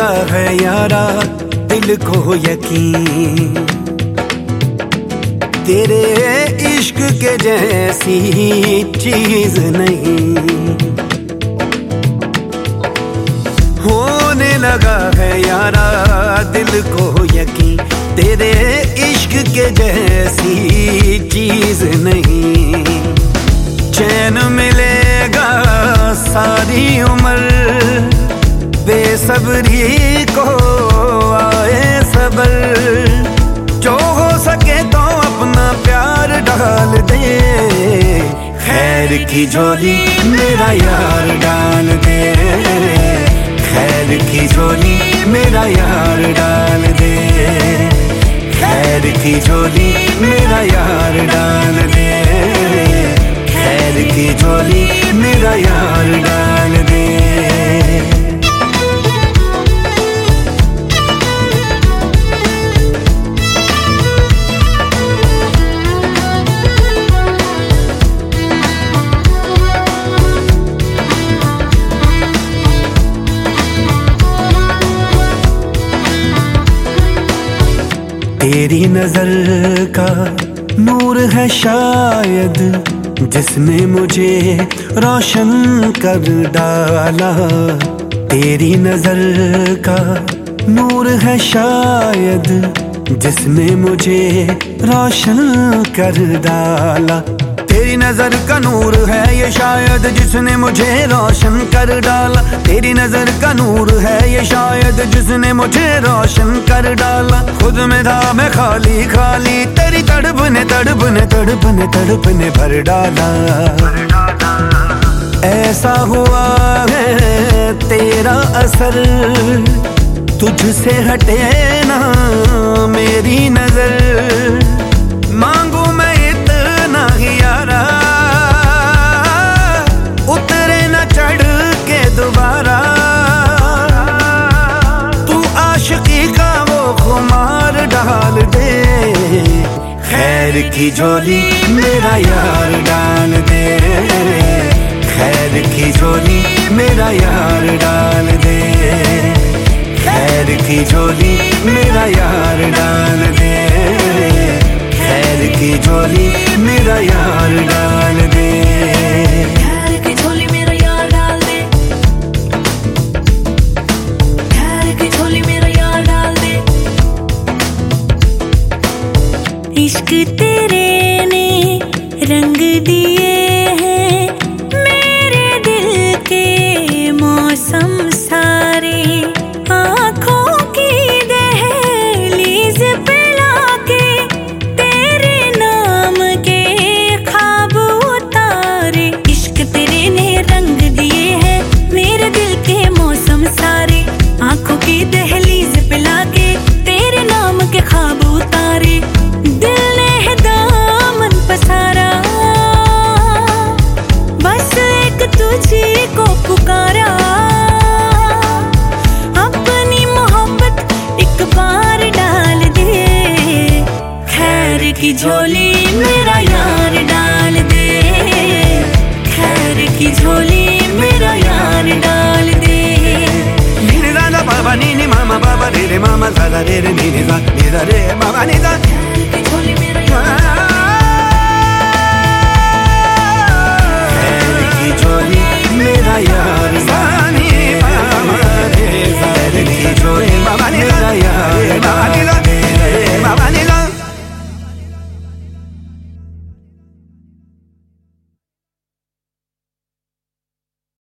है यारा दिल को यकीन, तेरे इश्क के जैसी चीज नहीं। होने लगा है यारा दिल को यकीन, तेरे इश्क के जैसी चीज नहीं। चैन मिलेगा सारी उम्र, बेसब्री को आए सबर। जो हो सके तो अपना प्यार डाल दे, खैर की झोली मेरा यार डाल दे, खैर की झोली मेरा यार डाल दे, खैर की झोली मेरा यार डाल दे, खैर की झोली मेरा यार डाल दे। तेरी नजर का नूर है शायद, जिसने मुझे रोशन कर डाला। तेरी नजर का नूर है शायद, जिसने मुझे रोशन कर डाला। तेरी नजर का नूर है ये शायद, जिसने मुझे रोशन कर डाला। तेरी नजर का नूर है ये शायद, जिसने मुझे रोशन कर डाला। खुद में था मैं खाली खाली, तेरी तड़पने तड़पने तड़पने तड़पने भर डाला। ऐसा हुआ है तेरा असर, तुझसे हटे ना मेरी नजर। मांगू मैं इतना ही यारा, उतरे न चढ़ के दोबारा। तू आशिकी का वो खुमार डाल दे, खैर की झोली मेरा यार डाल दे, खैर की झोली मेरा यार डाल दे, खैर की झोली मेरा यार डाल दे, खैर की झोली मेरा यार डाल दे, खैर की झोली मेरा यार डाल दे, खैर की झोली मेरा यार डाल दे। इश्क तेरे ने रंग दिए हैं मेरे दिल के मौसम सारे। आँखों की दहलीज पे लाके तेरे नाम के ख्वाब उतारे। इश्क तेरे ने रंग दिए हैं मेरे दिल के मौसम सारे। आँखों की दहलीज पे लाके तेरे नाम के ख्वाब उतारे। दिल ने दामन पसारा, बस एक तुझी को पुकारा। अपनी मोहब्बत एक बार डाल दे, खैर की झोली मेरा यार डाल दे, खैर की झोली मेरा यार डाल दे। नी दा बाबा नी नी मामा बाबा रे रे मामा दा रे रे नी नी दा रे बाबा नी दा।